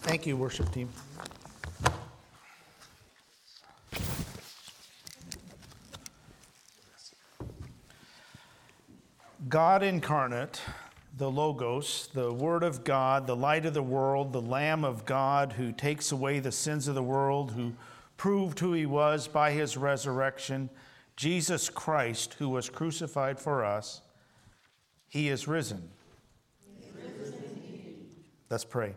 Thank you, worship team. God incarnate, the Logos, the Word of God, the light of the world, the Lamb of God who takes away the sins of the world, who proved who he was by his resurrection, Jesus Christ, who was crucified for us, he is risen. He is risen indeed. Let's pray.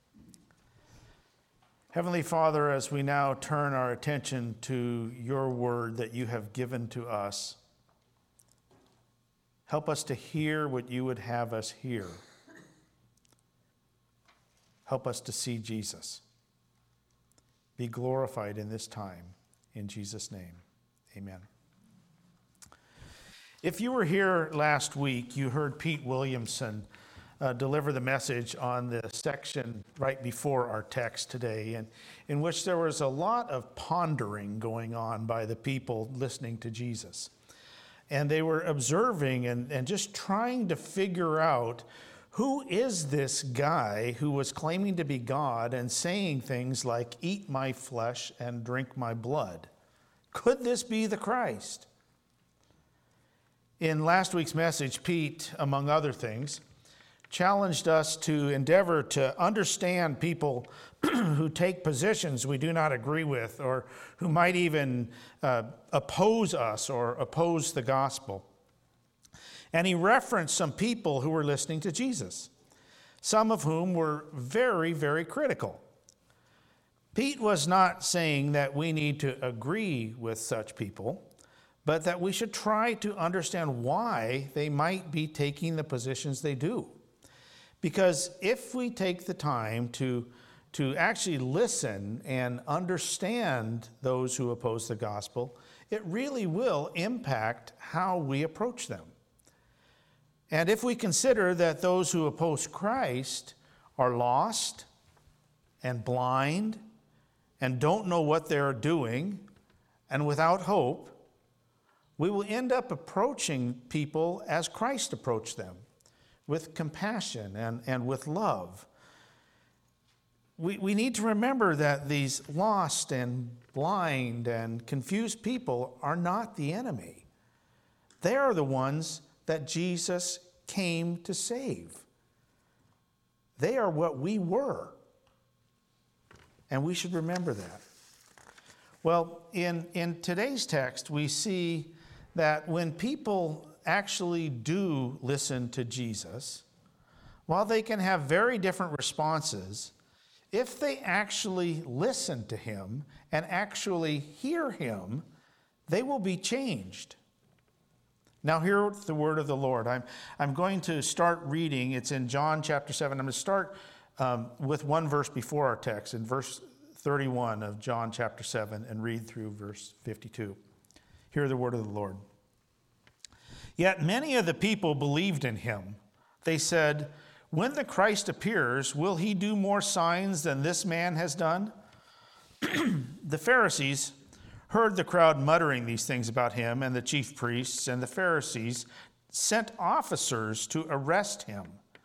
Heavenly Father, as we now turn our attention to your word that you have given to us, help us to hear what you would have us hear. Help us to see Jesus. Be glorified in this time. In Jesus' name, amen. If you were here last week, you heard Pete Williamson deliver the message on the section right before our text today, and in which there was a lot of pondering going on by the people listening to Jesus. And they were observing and just trying to figure out, who is this guy who was claiming to be God and saying things like, "Eat my flesh and drink my blood"? Could this be the Christ? In last week's message, Pete, among other things, challenged us to endeavor to understand people who take positions we do not agree with, or who might even oppose us or oppose the gospel. And he referenced some people who were listening to Jesus, some of whom were very, very critical. Pete was not saying that we need to agree with such people, but that we should try to understand why they might be taking the positions they do. Because if we take the time to actually listen and understand those who oppose the gospel, it really will impact how we approach them. And if we consider that those who oppose Christ are lost and blind and don't know what they're doing and without hope, we will end up approaching people as Christ approached them, with compassion and with love. We need to remember that these lost and blind and confused people are not the enemy. They are the ones that Jesus came to save. They are what we were. And we should remember that. Well, in today's text, we see that when people actually do listen to Jesus, while they can have very different responses, if they actually listen to him and actually hear him, they will be changed. Now hear the word of the Lord. I'm going to start reading. It's in John chapter 7. I'm going to start with one verse before our text, in verse 31 of John chapter 7, and read through verse 52. Hear the word of the Lord. Yet many of the people believed in him. They said, "When the Christ appears, will he do more signs than this man has done?" The Pharisees heard the crowd muttering these things about him, and the chief priests and the Pharisees sent officers to arrest him.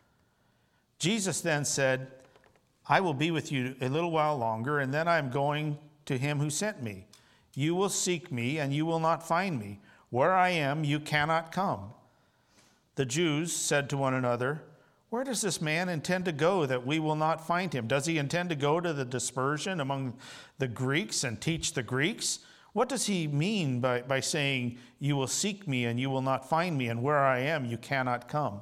Jesus then said, "I will be with you a little while longer, and then I am going to him who sent me. You will seek me, and you will not find me. Where I am, you cannot come." The Jews said to one another, "Where does this man intend to go that we will not find him? Does he intend to go to the dispersion among the Greeks and teach the Greeks? What does he mean by saying, 'You will seek me and you will not find me, and where I am, you cannot come'?"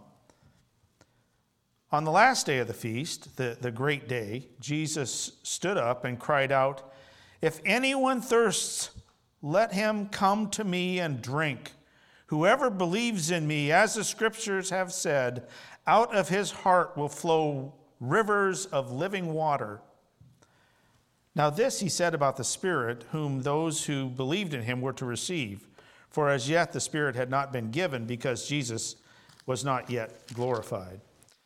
On the last day of the feast, the great day, Jesus stood up and cried out, "If anyone thirsts, let him come to me and drink. Whoever believes in me, as the scriptures have said, out of his heart will flow rivers of living water." Now this he said about the Spirit, whom those who believed in him were to receive. For as yet the Spirit had not been given, because Jesus was not yet glorified.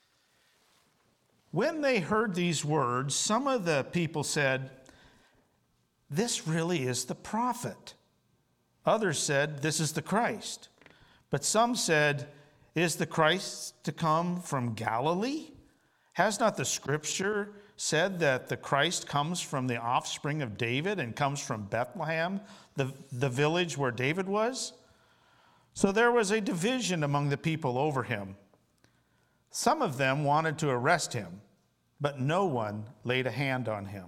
When they heard these words, some of the people said, "This really is the prophet." Others said, "This is the Christ." But some said, "Is the Christ to come from Galilee? Has not the scripture said that the Christ comes from the offspring of David and comes from Bethlehem, the village where David was. So there was a division among the people over him. Some of them wanted to arrest him, but no one laid a hand on him.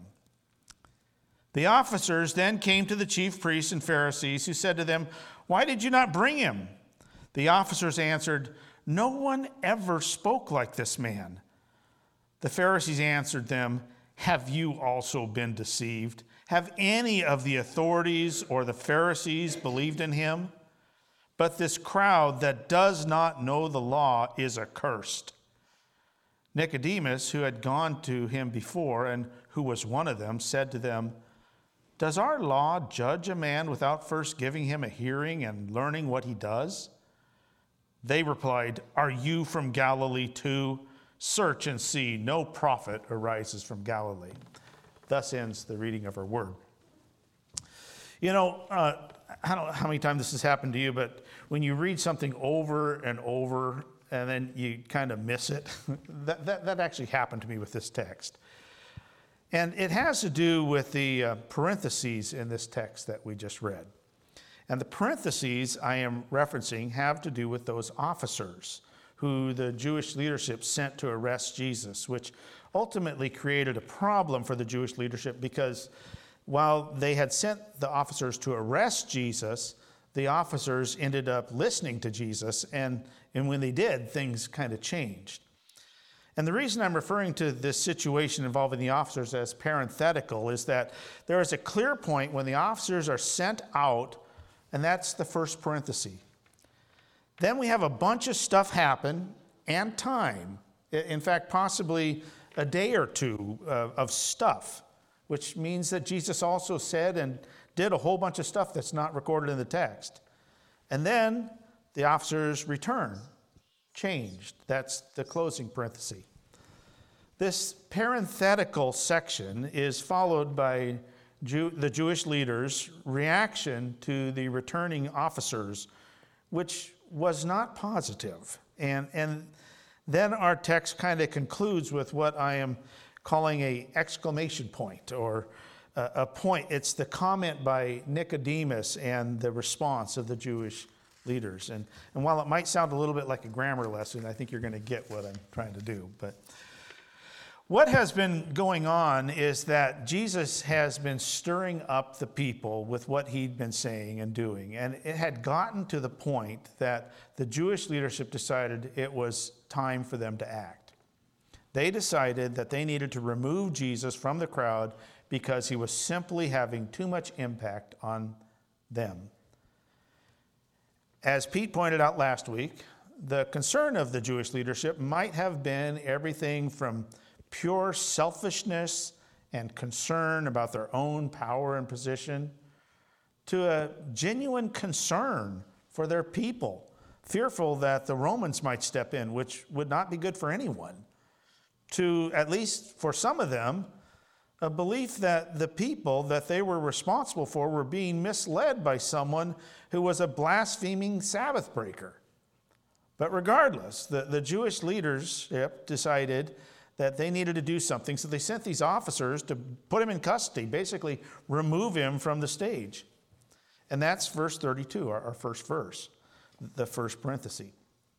The officers then came to the chief priests and Pharisees, who said to them, "Why did you not bring him?" The officers answered, "No one ever spoke like this man." The Pharisees answered them, "Have you also been deceived? Have any of the authorities or the Pharisees believed in him? But this crowd that does not know the law is accursed." Nicodemus, who had gone to him before and who was one of them, said to them, "Does our law judge a man without first giving him a hearing and learning what he does?" They replied, "Are you from Galilee too? Search and see, no prophet arises from Galilee." Thus ends the reading of our word. You know, I don't know how many times this has happened to you, but when you read something over and over and then you kind of miss it, that actually happened to me with this text. And it has to do with the parentheses in this text that we just read. And the parentheses I am referencing have to do with those officers who the Jewish leadership sent to arrest Jesus, which ultimately created a problem for the Jewish leadership because while they had sent the officers to arrest Jesus, the officers ended up listening to Jesus, and when they did, things kind of changed. And the reason I'm referring to this situation involving the officers as parenthetical is that there is a clear point when the officers are sent out, and that's the first parenthesis. Then we have a bunch of stuff happen and time. In fact, possibly a day or two of stuff, which means that Jesus also said and did a whole bunch of stuff that's not recorded in the text. And then the officers return, changed. That's the closing parenthesis. This parenthetical section is followed by the Jewish leaders' reaction to the returning officers, which was not positive. And then our text kind of concludes with what I am calling a exclamation point or a point. It's the comment by Nicodemus and the response of the Jewish leaders. And while it might sound a little bit like a grammar lesson, I think you're going to get what I'm trying to do. But what has been going on is that Jesus has been stirring up the people with what he'd been saying and doing. And it had gotten to the point that the Jewish leadership decided it was time for them to act. They decided that they needed to remove Jesus from the crowd because he was simply having too much impact on them. As Pete pointed out last week, the concern of the Jewish leadership might have been everything from pure selfishness and concern about their own power and position to a genuine concern for their people, fearful that the Romans might step in, which would not be good for anyone, to, at least for some of them, a belief that the people that they were responsible for were being misled by someone who was a blaspheming Sabbath breaker. But regardless, the Jewish leadership decided that they needed to do something, so they sent these officers to put him in custody, basically remove him from the stage. And that's verse 32, our first verse, the first parenthesis.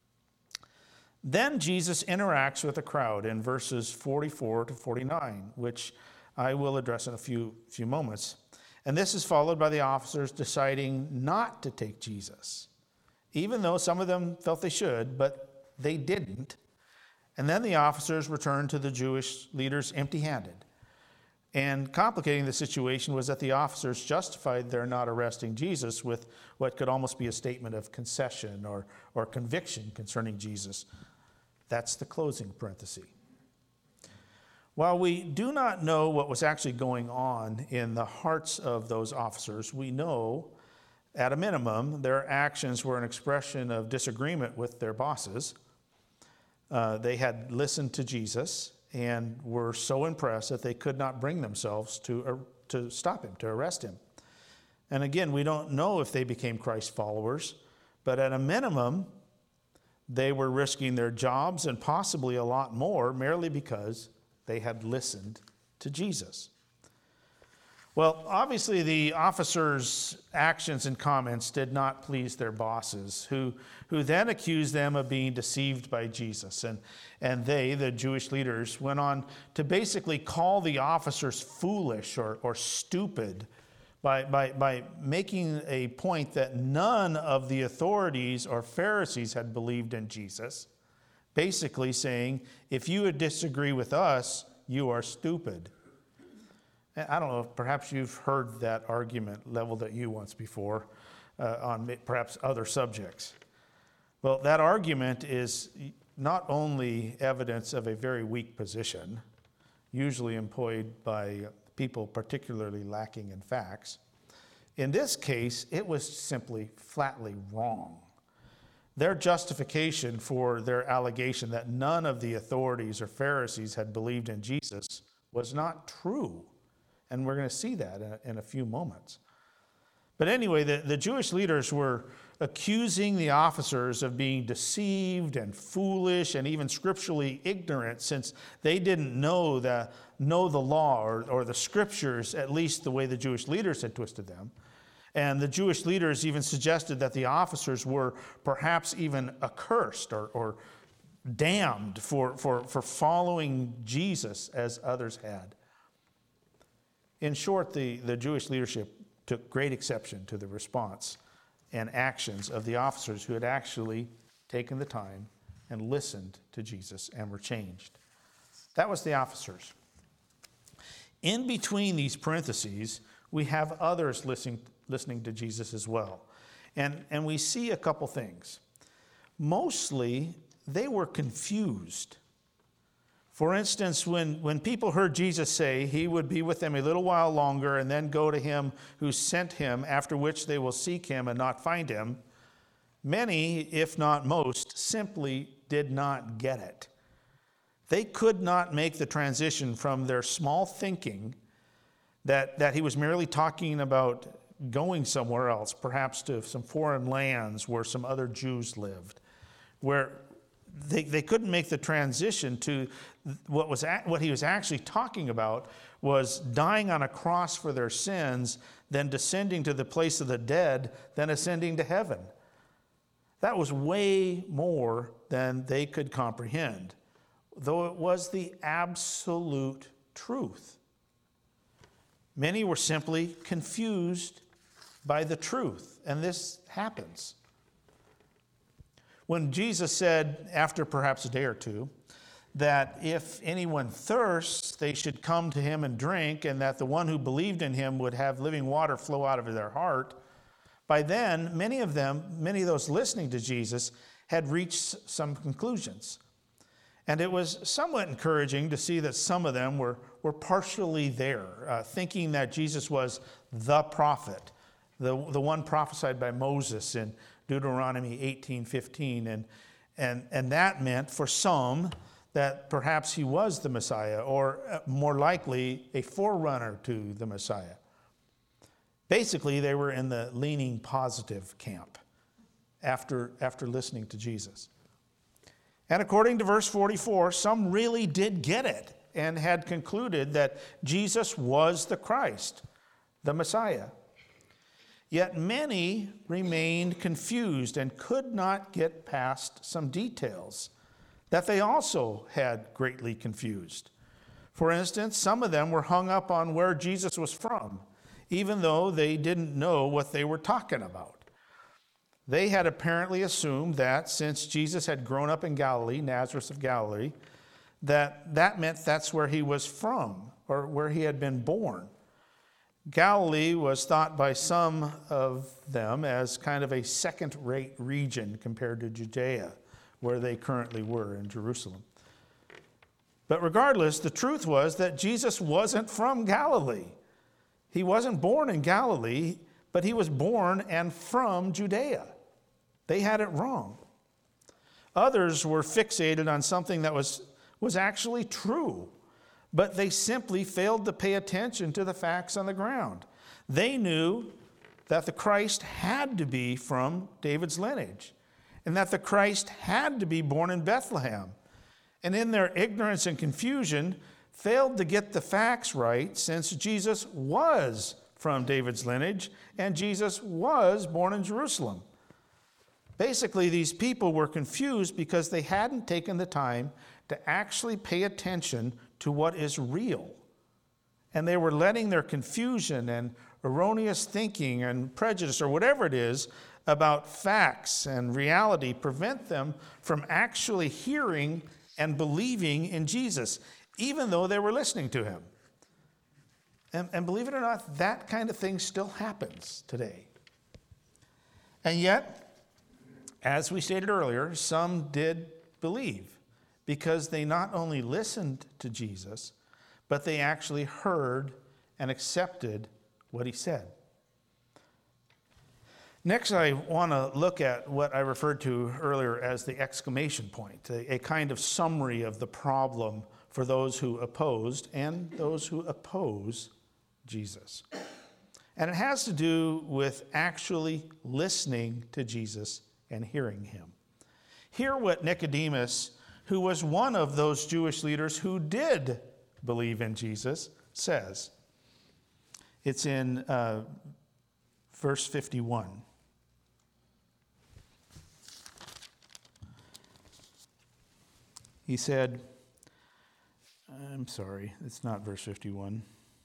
Then Jesus interacts with the crowd in verses 44 to 49, which I will address in a few moments. And this is followed by the officers deciding not to take Jesus, even though some of them felt they should, but they didn't. And then the officers returned to the Jewish leaders empty-handed. And complicating the situation was that the officers justified their not arresting Jesus with what could almost be a statement of concession or conviction concerning Jesus. That's the closing parenthesis. While we do not know what was actually going on in the hearts of those officers, we know, at a minimum, their actions were an expression of disagreement with their bosses. They had listened to Jesus and were so impressed that they could not bring themselves to stop him, to arrest him. And again, we don't know if they became Christ followers, but at a minimum, they were risking their jobs and possibly a lot more merely because they had listened to Jesus. Well, obviously the officers' actions and comments did not please their bosses, who then accused them of being deceived by Jesus. And they, the Jewish leaders, went on to basically call the officers foolish or stupid by making a point that none of the authorities or Pharisees had believed in Jesus, basically saying, if you would disagree with us, you are stupid. I don't know, perhaps you've heard that argument leveled at you once before on perhaps other subjects. Well, that argument is not only evidence of a very weak position, usually employed by people particularly lacking in facts. In this case, it was simply flatly wrong. Their justification for their allegation that none of the authorities or Pharisees had believed in Jesus was not true. And we're going to see that in a few moments. But anyway, the Jewish leaders were accusing the officers of being deceived and foolish and even scripturally ignorant, since they didn't know the law or the scriptures, at least the way the Jewish leaders had twisted them. And the Jewish leaders even suggested that the officers were perhaps even accursed or damned for following Jesus as others had. In short, the Jewish leadership took great exception to the response and actions of the officers who had actually taken the time and listened to Jesus and were changed. That was the officers. In between these parentheses, we have others listening to Jesus as well. And we see a couple things. Mostly, they were confused. For instance, when people heard Jesus say he would be with them a little while longer and then go to him who sent him, after which they will seek him and not find him, many, if not most, simply did not get it. They could not make the transition from their small thinking that he was merely talking about going somewhere else, perhaps to some foreign lands where some other Jews lived, where they couldn't make the transition to what he was actually talking about was dying on a cross for their sins, then descending to the place of the dead, then ascending to heaven. That was way more than they could comprehend, though it was the absolute truth. Many were simply confused by the truth, and this happens. When Jesus said, after perhaps a day or two, that if anyone thirsts, they should come to him and drink, and that the one who believed in him would have living water flow out of their heart, by then, many of those listening to Jesus had reached some conclusions. And it was somewhat encouraging to see that some of them were partially there, thinking that Jesus was the prophet, the one prophesied by Moses in Deuteronomy 18:15, and that meant for some that perhaps he was the Messiah, or more likely a forerunner to the Messiah. Basically, they were in the leaning positive camp after listening to Jesus. And according to verse 44, some really did get it and had concluded that Jesus was the Christ, the Messiah. Yet many remained confused and could not get past some details that they also had greatly confused. For instance, some of them were hung up on where Jesus was from, even though they didn't know what they were talking about. They had apparently assumed that since Jesus had grown up in Galilee, Nazareth of Galilee, that meant that's where he was from or where he had been born. Galilee was thought by some of them as kind of a second-rate region compared to Judea, where they currently were in Jerusalem. But regardless, the truth was that Jesus wasn't from Galilee. He wasn't born in Galilee, but he was born and from Judea. They had it wrong. Others were fixated on something that was actually true, but they simply failed to pay attention to the facts on the ground. They knew that the Christ had to be from David's lineage, and that the Christ had to be born in Bethlehem. And in their ignorance and confusion, failed to get the facts right, since Jesus was from David's lineage and Jesus was born in Jerusalem. Basically, these people were confused because they hadn't taken the time to actually pay attention to what is real. And they were letting their confusion and erroneous thinking and prejudice, or whatever it is, about facts and reality prevent them from actually hearing and believing in Jesus, even though they were listening to him. And believe it or not, that kind of thing still happens today. And yet, as we stated earlier, some did believe because they not only listened to Jesus, but they actually heard and accepted what he said. Next, I want to look at what I referred to earlier as the exclamation point, a kind of summary of the problem for those who opposed and those who oppose Jesus. And it has to do with actually listening to Jesus and hearing him. Hear what Nicodemus, who was one of those Jewish leaders who did believe in Jesus, says. It's in verse 51. He said, I'm sorry, it's not verse 51.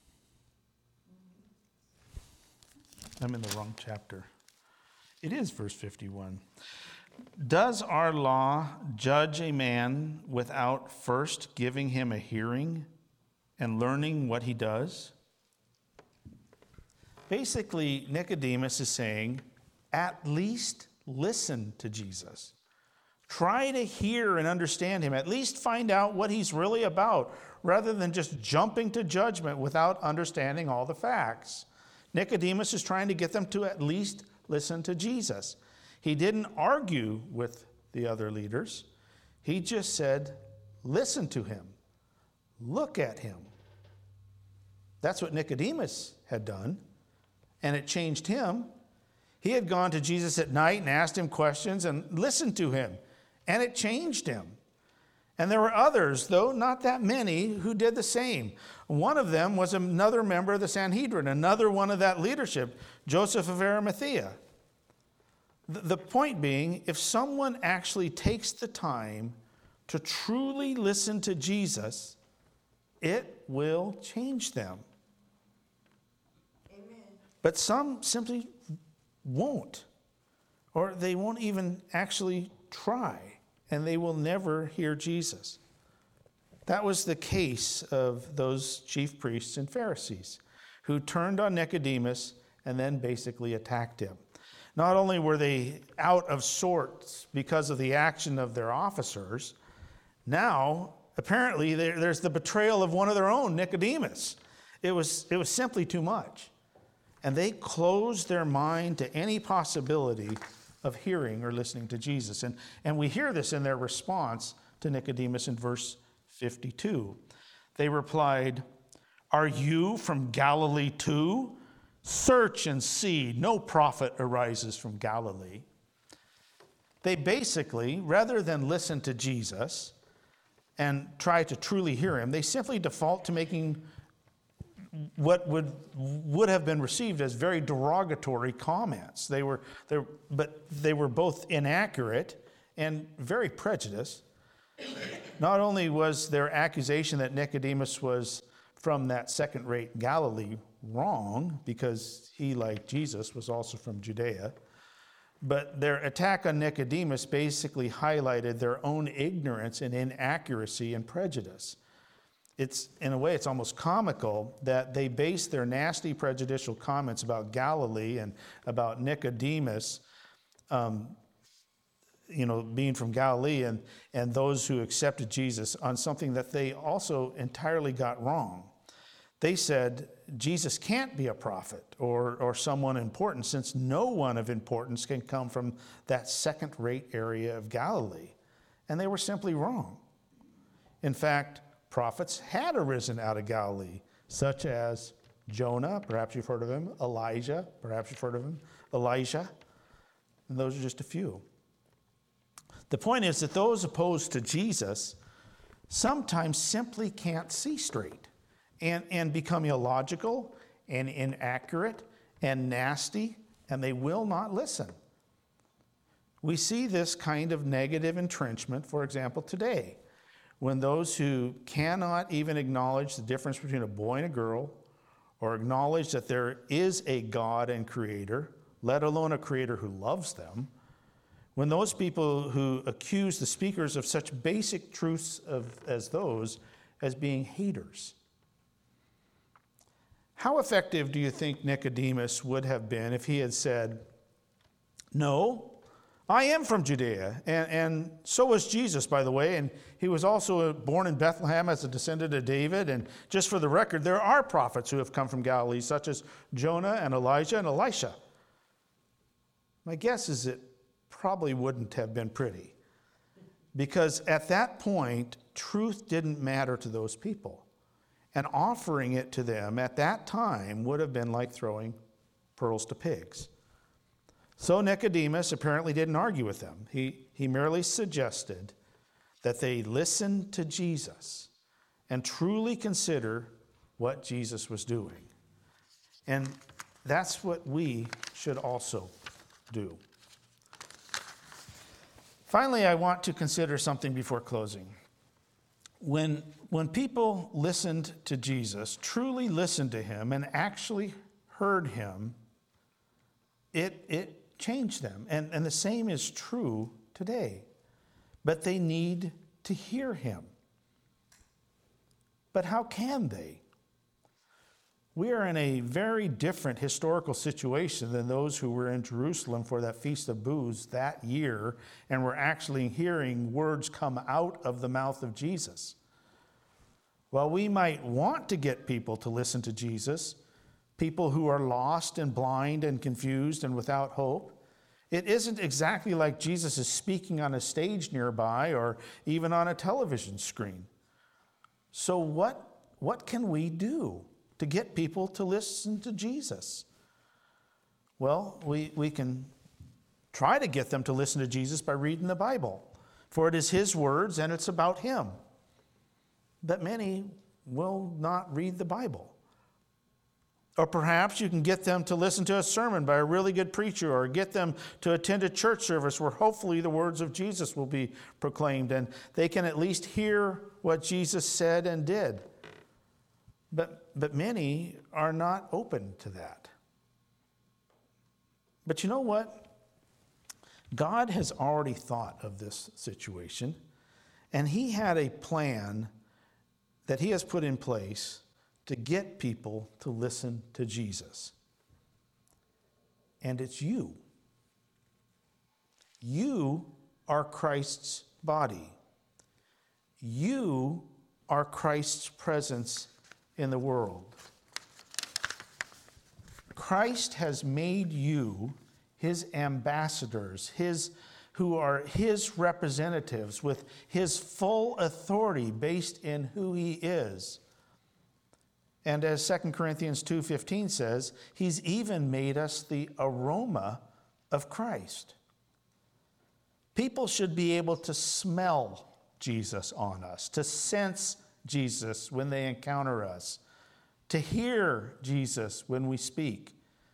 I'm in the wrong chapter. It is verse 51. Does our law judge a man without first giving him a hearing and learning what he does? Basically, Nicodemus is saying, at least listen to Jesus. Try to hear and understand him. At least find out what he's really about, rather than just jumping to judgment without understanding all the facts. Nicodemus is trying to get them to at least listen to Jesus. He didn't argue with the other leaders. He just said, listen to him. Look at him. That's what Nicodemus had done, and it changed him. He had gone to Jesus at night and asked him questions and listened to him, and it changed him. And there were others, though not that many, who did the same. One of them was another member of the Sanhedrin, another one of that leadership, Joseph of Arimathea. The point being, if someone actually takes the time to truly listen to Jesus, it will change them. Amen. But some simply won't, or they won't even actually try, and they will never hear Jesus. That was the case of those chief priests and Pharisees who turned on Nicodemus and then basically attacked him. Not only were they out of sorts because of the action of their officers, now apparently there's the betrayal of one of their own, Nicodemus. It was simply too much. And they closed their mind to any possibility of hearing or listening to Jesus. And we hear this in their response to Nicodemus in verse 52. They replied, "Are you from Galilee too? Search and see, no prophet arises from Galilee." They basically, rather than listen to Jesus and try to truly hear him, they simply default to making what would have been received as very derogatory comments. They were both inaccurate and very prejudiced. Not only was their accusation that Nicodemus was from that second-rate Galilee wrong, because he, like Jesus, was also from Judea, but their attack on Nicodemus basically highlighted their own ignorance and inaccuracy and prejudice. In a way, it's almost comical that they based their nasty prejudicial comments about Galilee and about Nicodemus, being from Galilee and those who accepted Jesus on something that they also entirely got wrong. They said Jesus can't be a prophet or someone important, since no one of importance can come from that second-rate area of Galilee. And they were simply wrong. In fact, prophets had arisen out of Galilee, such as Jonah, perhaps you've heard of him, Elijah, perhaps you've heard of him, Elisha, and those are just a few. The point is that those opposed to Jesus sometimes simply can't see straight and become illogical and inaccurate and nasty, and they will not listen. We see this kind of negative entrenchment, for example, today, when those who cannot even acknowledge the difference between a boy and a girl, or acknowledge that there is a God and creator, let alone a creator who loves them, when those people who accuse the speakers of such basic truths as those as being haters. How effective do you think Nicodemus would have been if he had said, "No, I am from Judea, and so was Jesus, by the way, and he was also born in Bethlehem as a descendant of David, and just for the record, there are prophets who have come from Galilee, such as Jonah and Elijah and Elisha." My guess is it probably wouldn't have been pretty, because at that point, truth didn't matter to those people, and offering it to them at that time would have been like throwing pearls to pigs. So Nicodemus apparently didn't argue with them. He merely suggested that they listen to Jesus and truly consider what Jesus was doing. And that's what we should also do. Finally, I want to consider something before closing. When people listened to Jesus, truly listened to him, and actually heard him, it changed them. And the same is true today. But they need to hear him. But how can they? We are in a very different historical situation than those who were in Jerusalem for that Feast of Booths that year and were actually hearing words come out of the mouth of Jesus. While we might want to get people to listen to Jesus, people who are lost and blind and confused and without hope, it isn't exactly like Jesus is speaking on a stage nearby or even on a television screen. So what can we do to get people to listen to Jesus? Well, we can try to get them to listen to Jesus by reading the Bible, for it is his words and it's about him. But many will not read the Bible. Or perhaps you can get them to listen to a sermon by a really good preacher, or get them to attend a church service where hopefully the words of Jesus will be proclaimed and they can at least hear what Jesus said and did. But many are not open to that. But you know what? God has already thought of this situation, and he had a plan that he has put in place to get people to listen to Jesus. And it's you. You are Christ's body. You are Christ's presence in the world. Christ has made you his ambassadors, who are his representatives with his full authority based in who he is. And as 2 Corinthians 2:15 says, he's even made us the aroma of Christ. People should be able to smell Jesus on us, to sense Jesus when they encounter us, to hear Jesus when we speak.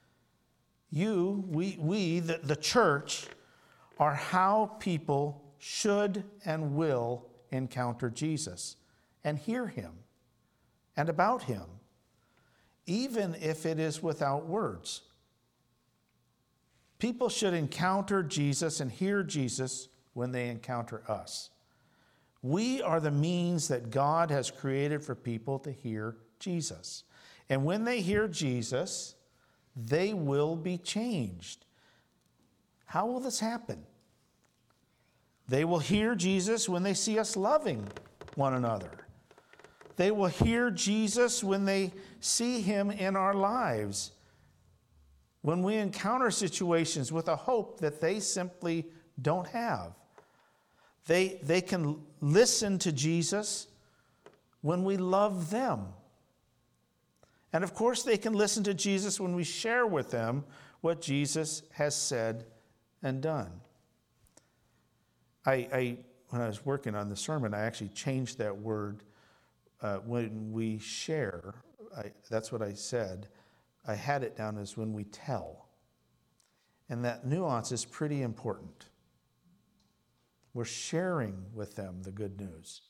The church, are how people should and will encounter Jesus and hear him and about him, even if it is without words. People should encounter Jesus and hear Jesus when they encounter us. We are the means that God has created for people to hear Jesus. And when they hear Jesus, they will be changed. How will this happen? They will hear Jesus when they see us loving one another. They will hear Jesus when they see him in our lives. When we encounter situations with a hope that they simply don't have. They can listen to Jesus when we love them. And of course, they can listen to Jesus when we share with them what Jesus has said and done. I when I was working on the sermon, I actually changed that word. When we share, that's what I said. I had it down as when we tell. And that nuance is pretty important. We're sharing with them the good news.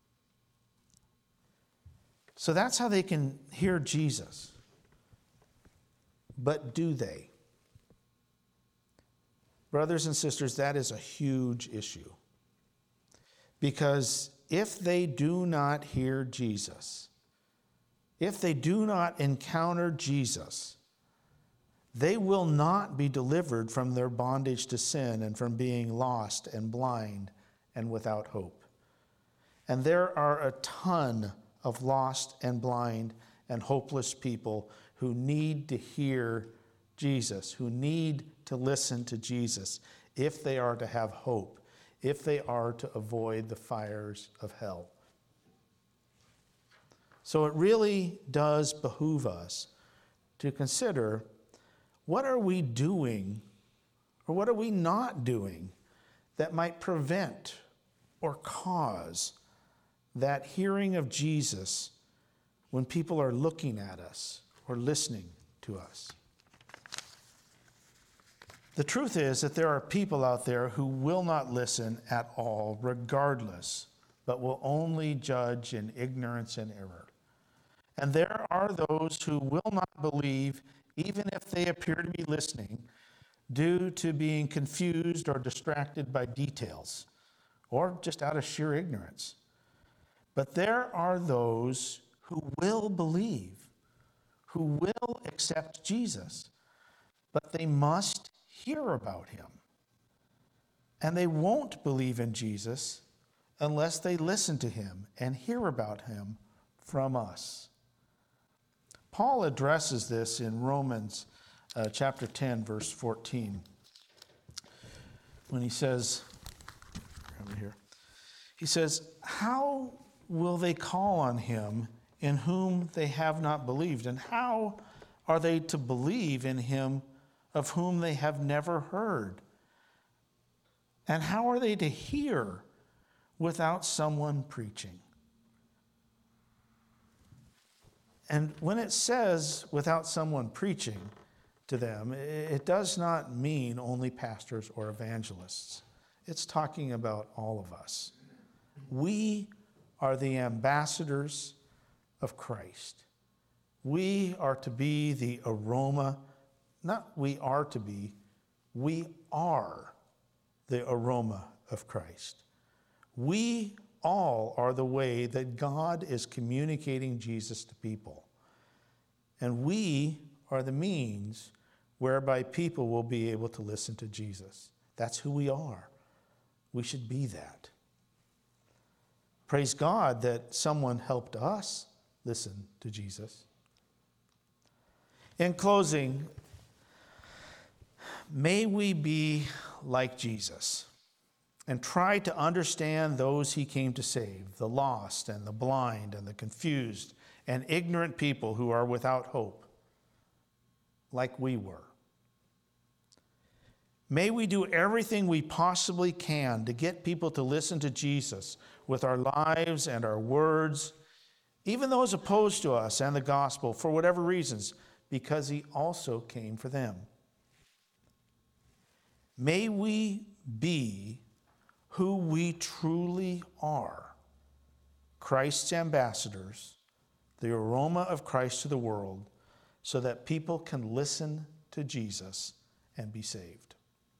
So that's how they can hear Jesus. But do they? Brothers and sisters, that is a huge issue. Because if they do not hear Jesus, if they do not encounter Jesus, they will not be delivered from their bondage to sin and from being lost and blind and without hope. And there are a ton of lost and blind and hopeless people who need to hear Jesus, who need to listen to Jesus if they are to have hope, if they are to avoid the fires of hell. So it really does behoove us to consider, what are we doing or what are we not doing that might prevent or cause that hearing of Jesus when people are looking at us or listening to us? The truth is that there are people out there who will not listen at all, regardless, but will only judge in ignorance and error. And there are those who will not believe, even if they appear to be listening, due to being confused or distracted by details, or just out of sheer ignorance. But there are those who will believe, who will accept Jesus, but they must hear about him. And they won't believe in Jesus unless they listen to him and hear about him from us. Paul addresses this in Romans chapter 10, verse 14, when he says, over here, he says, how will they call on him in whom they have not believed? And how are they to believe in him of whom they have never heard? And how are they to hear without someone preaching? And when it says without someone preaching to them, it does not mean only pastors or evangelists. It's talking about all of us. We are the ambassadors of Christ. We are to be the aroma, not we are to be, we are the aroma of Christ. We all are the way that God is communicating Jesus to people. And we are the means whereby people will be able to listen to Jesus. That's who we are. We should be that. Praise God that someone helped us listen to Jesus. In closing, may we be like Jesus and try to understand those he came to save, the lost and the blind and the confused and ignorant people who are without hope, like we were. May we do everything we possibly can to get people to listen to Jesus with our lives and our words, even those opposed to us and the gospel, for whatever reasons, because he also came for them. May we be who we truly are, Christ's ambassadors, the aroma of Christ to the world, so that people can listen to Jesus and be saved.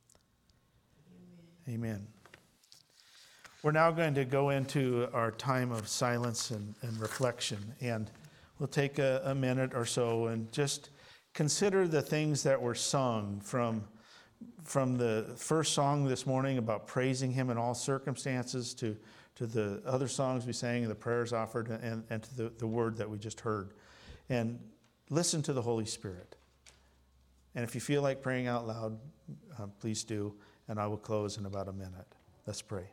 Amen. We're now going to go into our time of silence and reflection, and we'll take a minute or so and just consider the things that were sung from the first song this morning about praising him in all circumstances to the other songs we sang and the prayers offered and to the word that we just heard. And listen to the Holy Spirit. And if you feel like praying out loud, please do, and I will close in about a minute. Let's pray.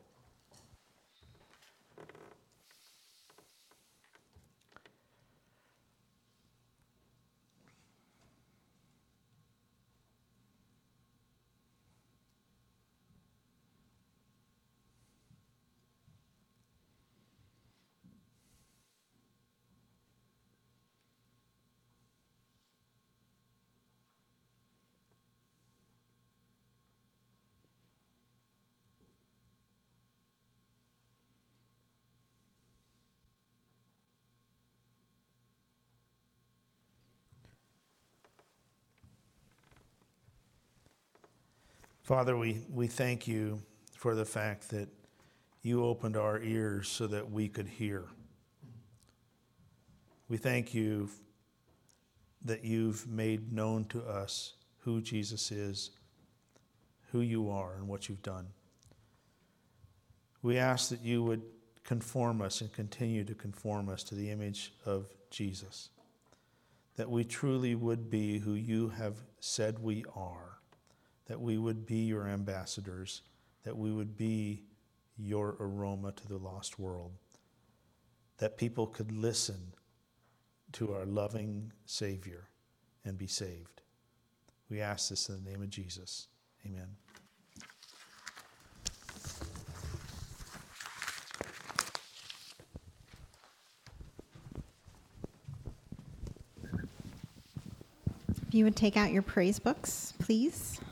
Father, we thank you for the fact that you opened our ears so that we could hear. We thank you that you've made known to us who Jesus is, who you are, and what you've done. We ask that you would conform us and continue to conform us to the image of Jesus, that we truly would be who you have said we are, that we would be your ambassadors, that we would be your aroma to the lost world, that people could listen to our loving Savior and be saved. We ask this in the name of Jesus. Amen. If you would take out your praise books, please.